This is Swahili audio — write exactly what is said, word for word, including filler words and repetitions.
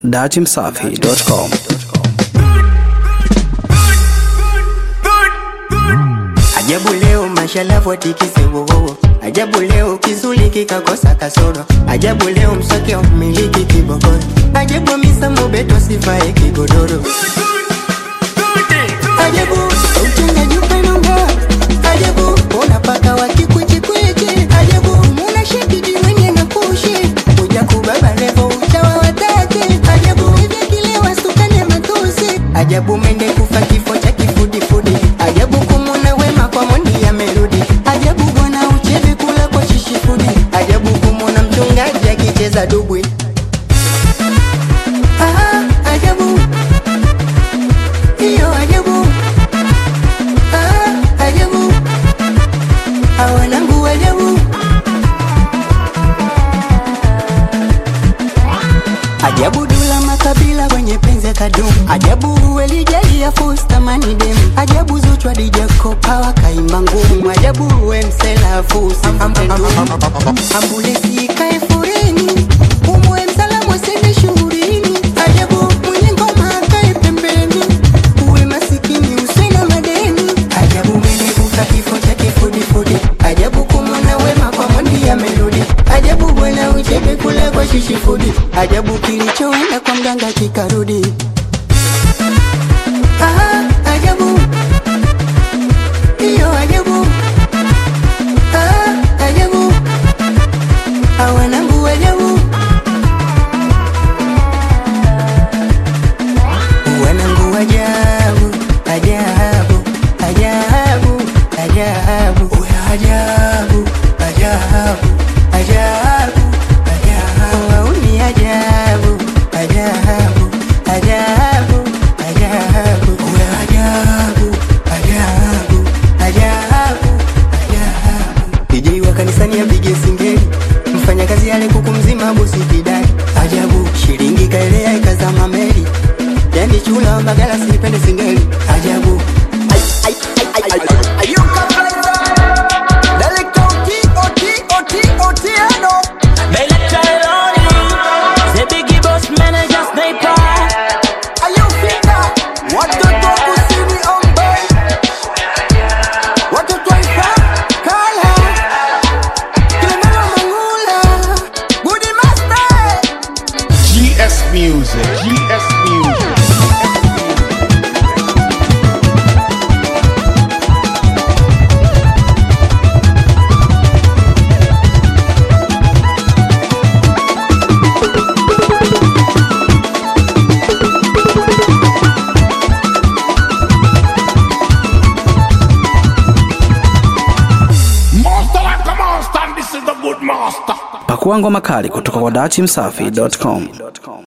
dati msafi dot com. Ajabu leo mashalavu atikise wowo. Ajabu leo kizuli kikakosa kasoro. Ajabu leo mswaki wa mmiliki kibokoro. Ajabu misa mobeto sifae kigodoro. Ajabu uchenga jupa nonga. Ajabu unapaka wakikuchi kweche. Ajabu muna shekidi wenye na kushi. Uja kubaba levo uchawa watate. Ajabu hivya kilewa sukane matusi. Ajabu mende kufa kifo cha kifudi fudi. Ajabu kumuna wema kwa mondi ya melodi. Ajabu gona uchebe kula kwa shishifudi. Ajabu kumuna mchungaji akicheza dubwi. Aha, ajabu. Iyo ajabu. Aha, ajabu. Awanangu ajabu. Ajabu dula makabila wenye penze kadumu. Ajabu welijali ya fusta mani demu. Ajabu zuchwa dijeko pawa kaimba ngumu. Ajabu we msela fusi mpendu. Ambulesi ikae fureni. Umwe msalamu sende shuhurini. Ajabu mwenye ngoma akae pembeni. Uwe masikini usena madeni. Ajabu mene kuka kifo cha kifudi fudi. Ajabu kumona wema kwa mondi ya melodi. Ajabu bwana uchebe kula kwa shishifudi. Ajabu kilichoenda kwa mganga kikarudi. Aha, ajabu. Iyo ajabu. Aha, ajabu. Awanangu ajabu. Wanangu ajabu. Ajabu. Ajabu. Ajabu. Uya ajabu. Ajabu. Ajabu. Ajabu. Wauni ajabu. Ajabu. Ajabu. Ajabu. Uya ajabu. Ajabu. Ajabu. Ajabu. Pijei wa kanisani apige singeli. Mfanya kazi yale kuku mzima bosi kidai. Ajabu. Shilingi kaelea ikazama meli. Yani chula wa Mbagala sipende singeli. Ajabu. Ay, ay, ay, ay, ay. Ayuka Flaiza. Delecto T O T O T O T ano. Delecto Eloni. The biggie boss manager sniper. Ayufika. Watoto kusini ombe. Watoto ifa. Kala. Kilemelo mangula. Budi master. G S Music, G S Music. Master like a master, and this is the good master. Pakua ngoma kali kutoka kwa dati msafi dot com.